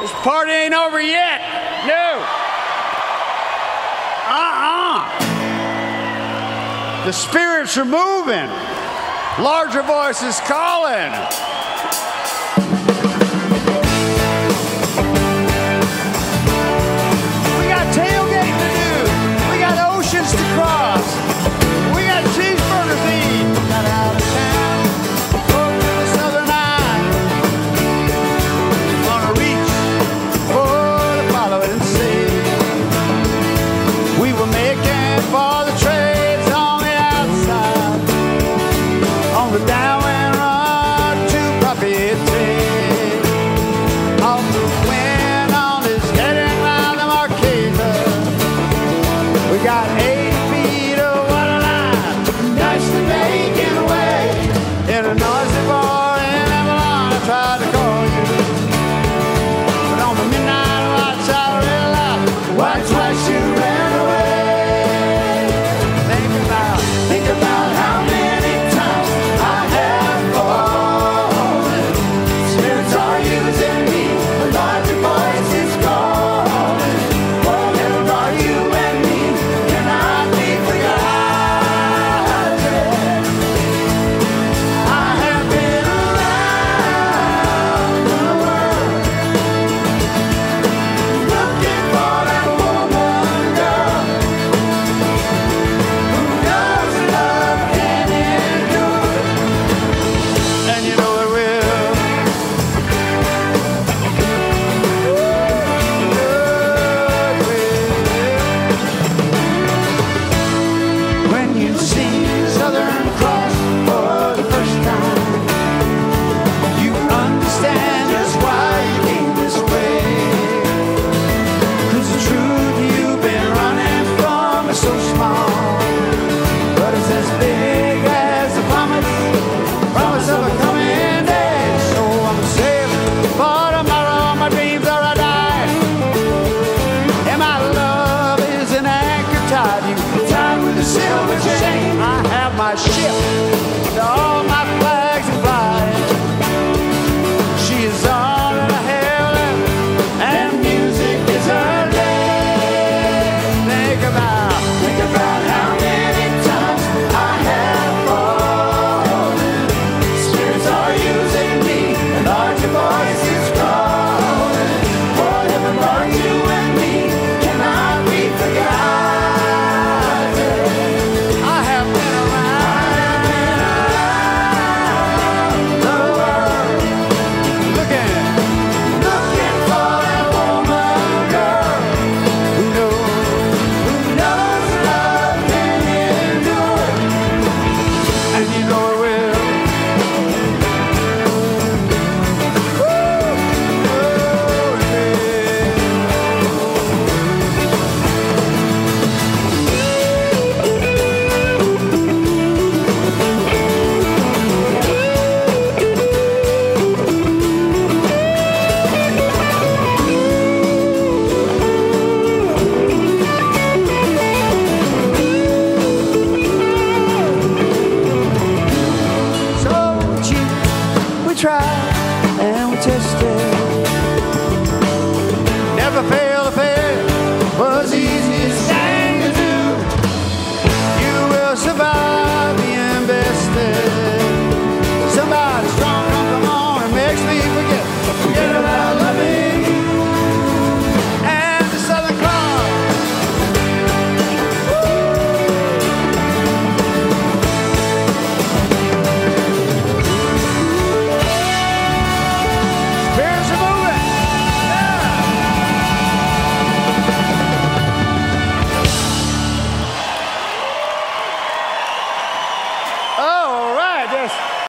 This party ain't over yet. No. The spirits are moving. Larger voices calling. We got tailgating to do. We got oceans to cross. We got cheeseburgers to eat. Got out of town. Go to the southern eye. Gonna reach for the following sea. We were making for the trades on the outside. On the downwind run to propriety. Off the wind on this heading round the Marquesa. We got 8 feet of water line. Nicely making away. In a noisy bar in Avalon, I tried to call you. But on the midnight watch I realized why twice you ran away. Think about how many times I have fallen. Spirits are using me, a larger voice is calling. Whatever are you and me cannot be forgotten. I have been around the world, looking for that woman, girl, who knows love can endure, and you know it will. When you sing Southern Cross for the first time, you understand just why you came this way. 'Cause the truth you've been running from is so small, but it's as big as the promise of a coming day. So I'm saving for tomorrow. My dreams are a die, and my love is an anchor tied. You tied with a silver chain. I have my ship